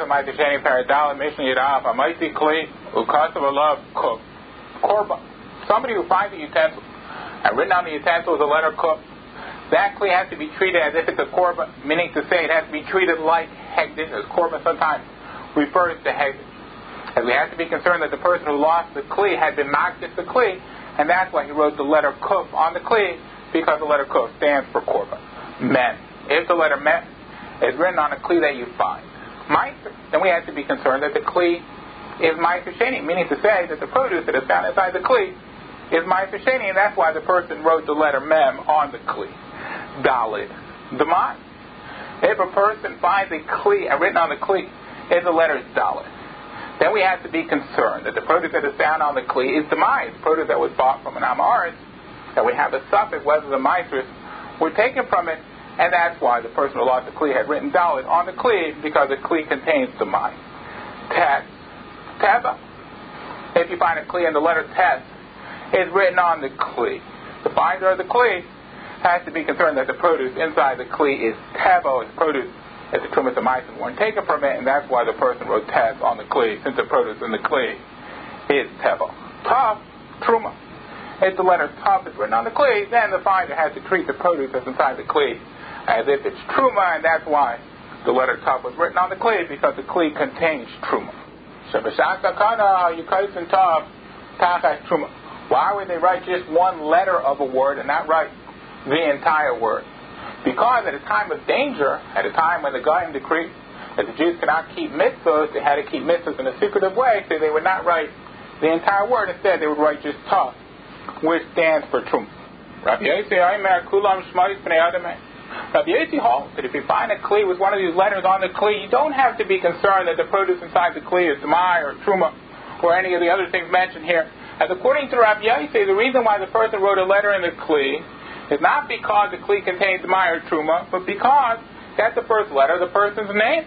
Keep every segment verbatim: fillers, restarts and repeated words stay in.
Ma'aseh Sheni Paradal Mishnah Yirav Amaisi Kli Ukasav Alav Korban. Somebody who finds a utensil and written on the utensil is a letter Kuf, that Kli has to be treated as if it's a Korban, meaning to say it has to be treated like Hegdish, as Korban sometimes refers to Hegdish. As we have to be concerned that the person who lost the Kli had been Makdish the Kli, and that's why he wrote the letter Kuf on the Kli, because the letter Kuf stands for Korban. Men. If the letter Men is written on a Kli that you find Meiser, then we have to be concerned that the Kli is Meiser Sheni, meaning to say that the produce that is found inside the Kli is Meiser Sheni, and that's why the person wrote the letter Mem on the Kli. Dalid. Demai. If a person finds a Kli and written on the Kli is the letter Dalid, then we have to be concerned that the produce that is found on the Kli is Demai, the produce that was bought from an Amaris, that we have a suffix whether the Meisers were taken from it, and that's why the person who lost the Kli had written Dalit on the Kli, because the Kli contains the Mai. Tes. Teva. If you find a Kli and the letter Tes is written on the Kli, the finder of the Kli has to be concerned that the produce inside the Kli is Tevo, its produce, that the Trumas and Meisim weren't taken from it, and that's why the person wrote Tes on the Kli, since the produce in the Kli is Tevo. Tav. Truma. If the letter Tav is written on the Kli, then the finder has to treat the produce that's inside the Kli as if it's Truma, and that's why the letter Tav was written on the Kli, because the Kli contains Truma. Why would they write just one letter of a word and not write the entire word? Because at a time of danger, at a time when the Goyim decreed that the Jews could not keep mitzvahs, they had to keep mitzvahs in a secretive way, so they would not write the entire word. Instead, they would write just Tav, which stands for Truma. Rabbi Yossi Rabbi Yossi holds that if you find a Kli with one of these letters on the Kli, you don't have to be concerned that the produce inside the Kli is Demai or Truma or any of the other things mentioned here. As according to Rabbi Yossi, the reason why the person wrote a letter in the Kli is not because the Kli contains Demai or Truma, but because that's the first letter of the person's name.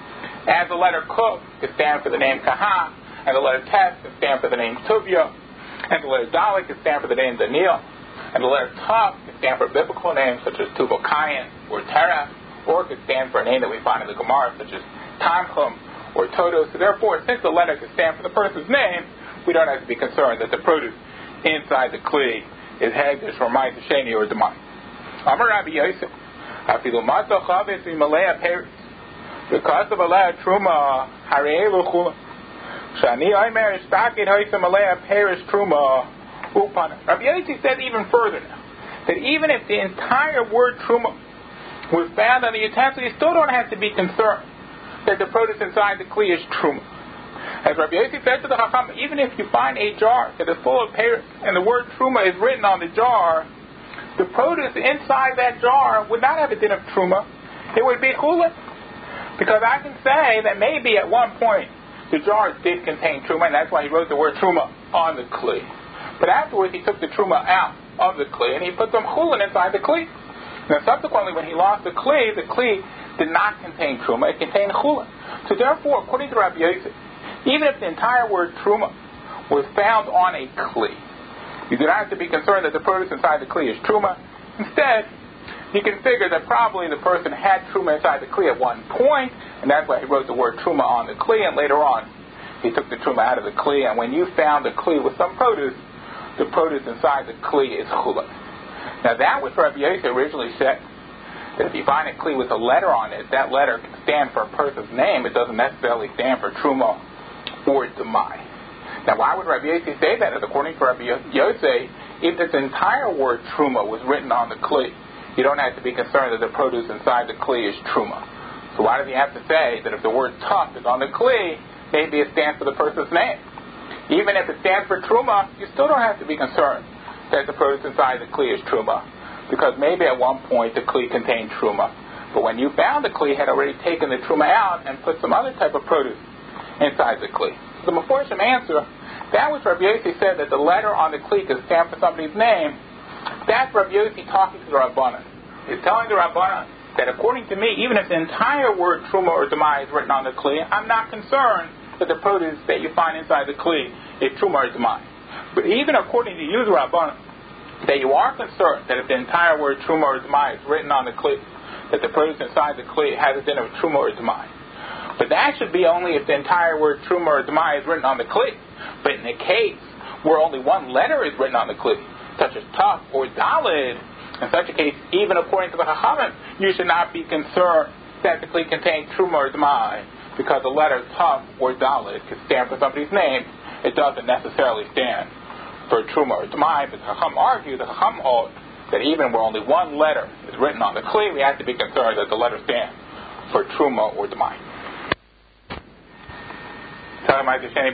As the letter Kuf can stand for the name Kahan, and the letter Tes can stand for the name Tuvia, and the letter Dalit can stand for the name Daniel, and the letter Tav can stand for biblical names such as Tubal Kayin or Terah, or it can stand for a name that we find in the Gemara such as Tanchum or Toto. So therefore, since the letter can stand for the person's name, we don't have to be concerned that the produce inside the Kli is Hegdish or Ma'aseh Sheni or Demai. Amar Rabbi Yosef, Afilu Matzah Chavetz Mimalei Peretz, because of Alei Truma Harei Luchula, Shani Omer Ishtakid Hoysem Alei Peretz Truma. Rabbi Yossi said even further now, that even if the entire word Truma was found on the utensil, you still don't have to be concerned that the produce inside the Kli is Truma. As Rabbi Yossi said to the Chacham, even if you find a jar that is full of pears and the word Truma is written on the jar, the produce inside that jar would not have a din of Truma. It would be Chulin. Because I can say that maybe at one point the jar did contain Truma, and that's why he wrote the word Truma on the Kli. But afterwards, he took the Truma out of the Kli, and he put some Chulin inside the Kli. Now, subsequently, when he lost the Kli, the Kli did not contain Truma. It contained Chulin. So therefore, according to Rabbi Yosef, even if the entire word Truma was found on a Kli, you do not have to be concerned that the produce inside the Kli is Truma. Instead, you can figure that probably the person had Truma inside the Kli at one point, and that's why he wrote the word Truma on the Kli, and later on, he took the Truma out of the Kli, and when you found the Kli with some produce, the produce inside the Kli is Chulin. Now that was Rabbi Yossi originally said, that if you find a Kli with a letter on it, that letter can stand for a person's name. It doesn't necessarily stand for Truma or Demai. Now why would Rabbi Yossi say that? As according to Rabbi Yossi, if this entire word Truma was written on the Kli, you don't have to be concerned that the produce inside the Kli is Truma. So why does he have to say that if the word Tuf is on the Kli, maybe it stands for the person's name? Even if it stands for Truma, you still don't have to be concerned that the produce inside the Kli is Truma, because maybe at one point the Kli contained Truma. But when you found the Kli had already taken the Truma out and put some other type of produce inside the Kli. So the Meforshim answer, that was Rabbi Yossi said that the letter on the Kli could stand for somebody's name. That's Rabbi Yossi talking to the Rabbanan. He's telling the Rabbanan that according to me, even if the entire word Truma or Demai is written on the Kli, I'm not concerned that the produce that you find inside the Kli is Truma or Demai. But even according to you, the Rabbanan, that you are concerned that if the entire word Truma or Demai is written on the Kli, that the produce inside the Kli has a din of Truma or Demai. But that should be only if the entire word truma or demai is written on the kli. But in a case where only one letter is written on the kli, such as taf or dalid, in such a case, even according to the chachamim, you should not be concerned that the kli contains truma or demai, because the letter taf or dalid could stand for somebody's name. It doesn't necessarily stand for truma or demai. But the chacham argue, the chacham hold that even where only one letter is written on the kli, we have to be concerned that the letter stands for truma or demai. Somebody says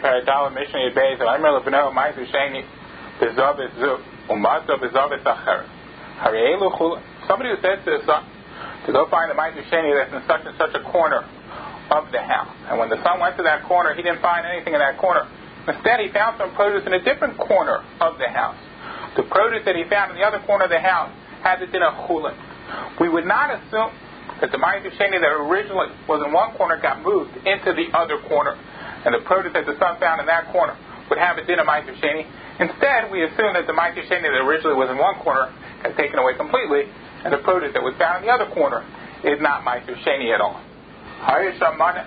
who says to his son to go find the Ma'aser Sheni that's in such and such a corner of the house. And when the son went to that corner, he didn't find anything in that corner. Instead, he found some produce in a different corner of the house. The produce that he found in the other corner of the house had the din of chulin. We would not assume that the Ma'aser Sheni that originally was in one corner got moved into the other corner, and the produce that the son found in that corner would have a din of Ma'aser Sheni. Instead, we assume that the Ma'aser Sheni that originally was in one corner got taken away completely, and the produce that was found in the other corner is not Ma'aser Sheni at all. If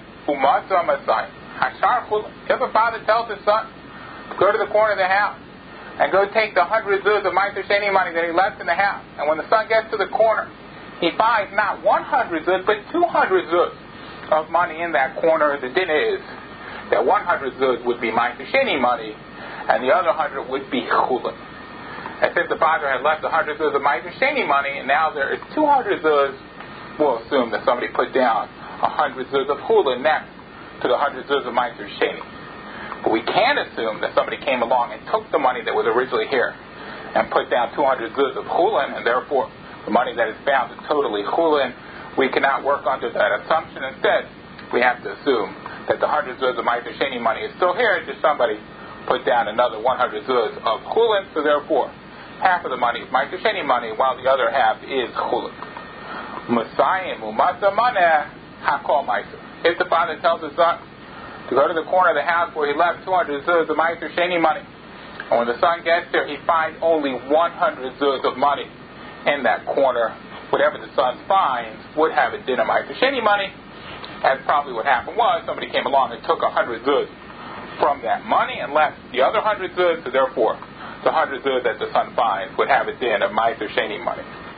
a father tells his son to go to the corner of the house and go take the hundred zuz of Ma'aser Sheni money that he left in the house, and when the son gets to the corner, he finds not one hundred zuz, but two hundred zuz of money in that corner, the din is that one hundred zuz would be Ma'aser Sheni money, and the other hundred would be chulin. And since the father had left one hundred zuz of Ma'aser Sheni money, and now there is two hundred zuz, we'll assume that somebody put down one hundred zuz of chulin next to the one hundred zuz of Ma'aser Sheni. But we can assume that somebody came along and took the money that was originally here and put down two hundred zuz of chulin, and therefore the money that is found is totally chulin. We cannot work under that assumption. Instead, we have to assume that the one hundred zuz of Ma'aser Sheni money is still here, just somebody put down another one hundred zuz of chulin, so therefore half of the money is Ma'aser Sheni money, while the other half is chulin. Masayim umasa maneh hakol ma'aser. If the father tells his son to go to the corner of the house where he left two hundred zuz of Ma'aser Sheni money, and when the son gets there, he finds only one hundred zuz of money in that corner, whatever the son finds would have a din of Ma'aser Sheni money. As probably what happened was, somebody came along and took one hundred zuz from that money and left the other one hundred zuz, so therefore the one hundred zuz that the son finds would have a din of Ma'aser Sheni money.